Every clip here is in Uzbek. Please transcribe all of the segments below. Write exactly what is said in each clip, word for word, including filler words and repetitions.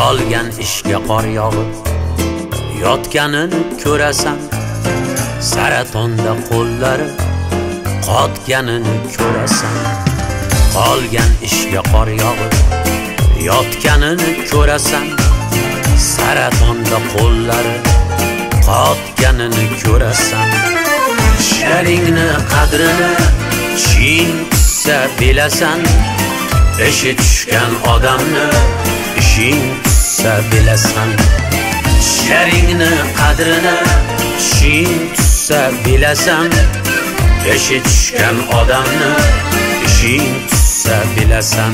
qolgan ishga qor yog'ib yotganini ko'rasan, saratonda qo'llari qotganini ko'rasan. Qolgan ishga qor yog'ib yotganini ko'rasan, saratonda qo'llari qotganini ko'rasan. Ishlaringni qadrini ching tushsa bilasan, ishi tushgan odamni ishing tushsa bilasan. Ishlaringni qadrini ching tushsa bilasan, ishi tushgan odamni ishing tushsa bilasan.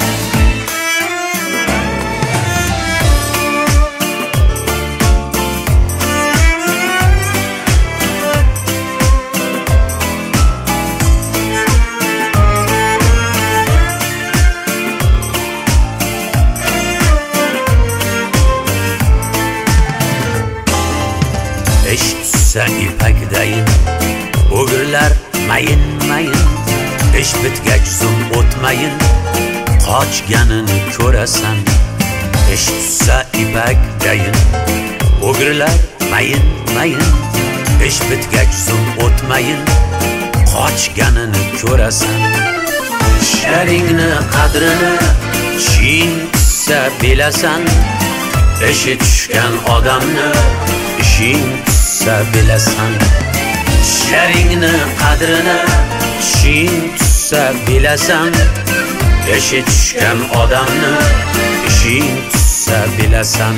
Ish tushsa ipakdayin o'g'irlar mayin mayin, ish bitgach zum o'tmayin qochganini ko'rasan. Ish tushsa ipakdayin o'g'irlar mayin mayin, ish bitgach zum o'tmayin qochganini ko'rasan. Ishlaringni qadrini ching tushsa bilasan, ishi tushgan odamni ishing tushsa bilasan. Ishlaringni qadrini ching tushsa bilasan, ishi tushgan odamni ishing tushsa bilasan.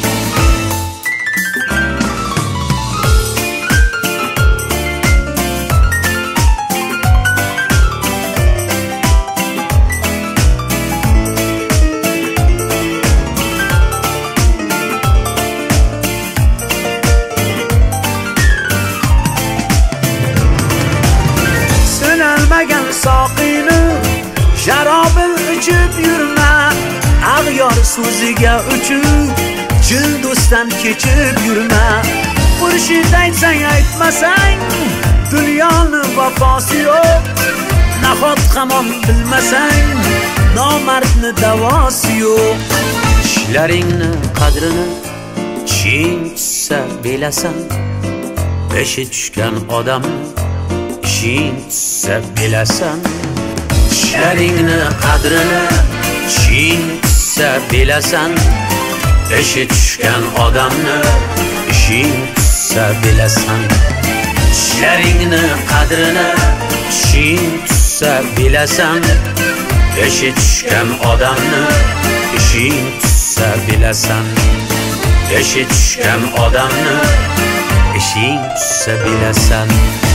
Soqini sharobil ichib yurma, ag'yor so'ziga uchib jil do'stdan kechib yurma. Murshid aytsang aytmasang dunyoni vafosi yo'q, nahot hamon bilmasang nomardni davosi yo'q. Ishlaringni qadrini ching tushsa bilasan, ishi tushgan odamni ishing tushsa bilasan. Ishlaringni qadrini ching tushsa bilasan, ishi tushgan odamni ishing tushsa bilasan. Ishlaringni qadrini ching tushsa bilasan, ishi tushgan odamni ishing tushsa bilasan. Ishi tushgan odamni ishing tushsa bilasan.